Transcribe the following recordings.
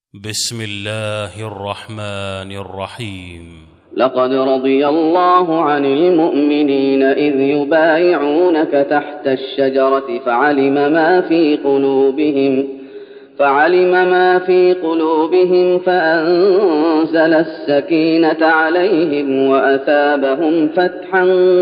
بسم الله الرحمن الرحيم. لقد رضي الله عن المؤمنين إذ يبايعونك تحت الشجرة فعلم ما في قلوبهم فأنزل السكينة عليهم وأثابهم فتحا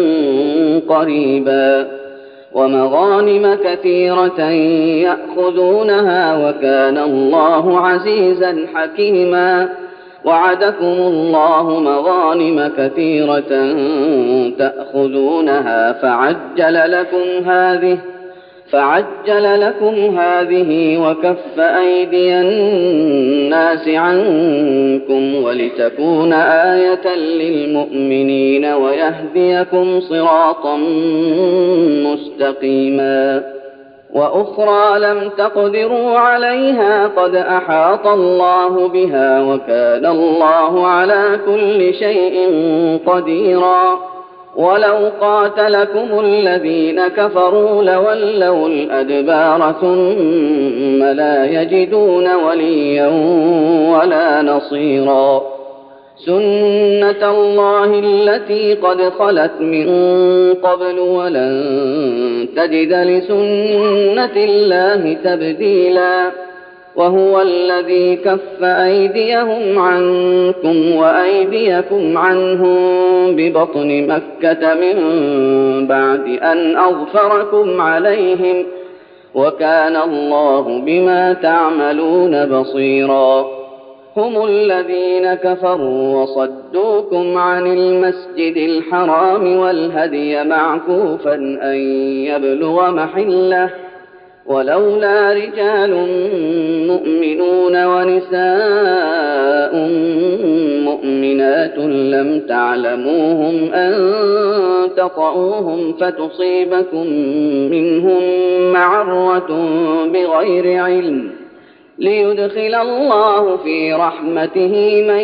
قريبا ومغانم كثيرة يأخذونها وكان الله عزيزا حكيما. وعدكم الله مغانم كثيرة تأخذونها فعجل لكم هذه وكف أيدي الناس عنكم ولتكون آية للمؤمنين ويهديكم صراطا مستقيما. وأخرى لم تقدروا عليها قد أحاط الله بها وكان الله على كل شيء قديرا. ولو قاتلكم الذين كفروا لولوا الأدبار ثم لا يجدون وليا ولا نصيرا. سنة الله التي قد خلت من قبل ولن تجد لسنة الله تبديلا. وهو الذي كف أيديهم عنكم وأيديكم عنهم ببطن مكة من بعد أن أظفركم عليهم وكان الله بما تعملون بصيرا. هم الذين كفروا وصدوكم عن المسجد الحرام والهدي معكوفا أن يبلغ محله ولولا رجال مؤمنون ونساء مؤمنات لم تعلموهم أن تطؤوهم فتصيبكم منهم معرة بغير علم ليدخل الله في رحمته من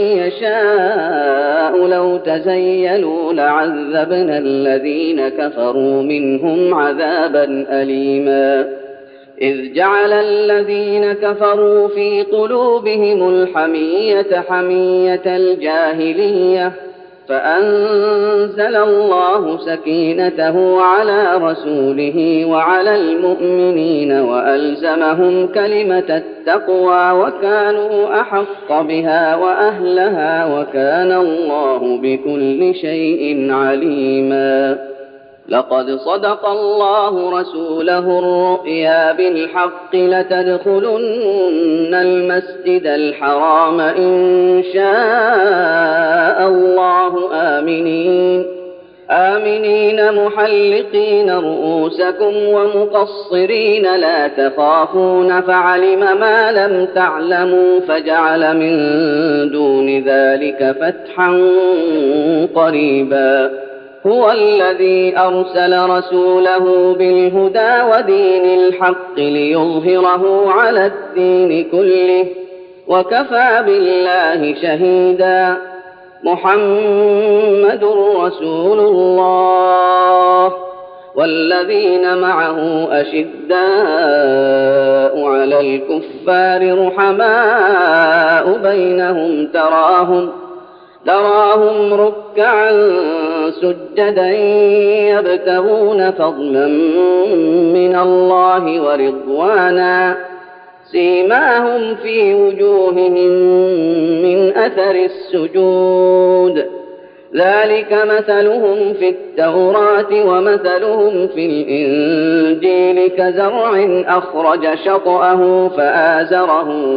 يشاء. لو تزيلوا لعذبنا الذين كفروا منهم عذابا أليما. إذ جعل الذين كفروا في قلوبهم الحمية حمية الجاهلية فأنزل الله سكينته على رسوله وعلى المؤمنين وألزمهم كلمة التقوى وكانوا أحق بها وأهلها وكان الله بكل شيء عليما. لقد صدق الله رسوله الرؤيا بالحق لتدخلن المسجد الحرام إن شاء الله آمنين محلقين رؤوسكم ومقصرين لا تخافون فعلم ما لم تعلموا فجعل من دون ذلك فتحا قريبا. هو الذي أرسل رسوله بالهدى ودين الحق ليظهره على الدين كله وكفى بالله شهيدا. محمد رسول الله والذين معه أشداء على الكفار رحماء بينهم تراهم ركعا سجدا يبتغون فضلا من الله ورضوانا سيماهم في وجوههم من أثر السجود ذلك مثلهم في التوراة ومثلهم في الإنجيل كزرع أخرج شطأه فآزره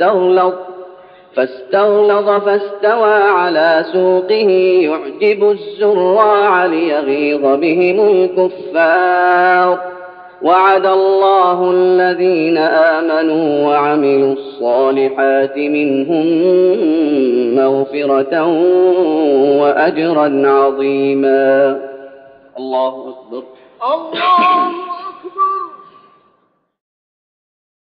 فاستغلظ فاستوى على سوقه يعجب الزراع ليغيظ بهم الكفار. وعد الله الذين آمنوا وعملوا الصالحات منهم مغفرة وأجرا عظيما. الله أكبر. الله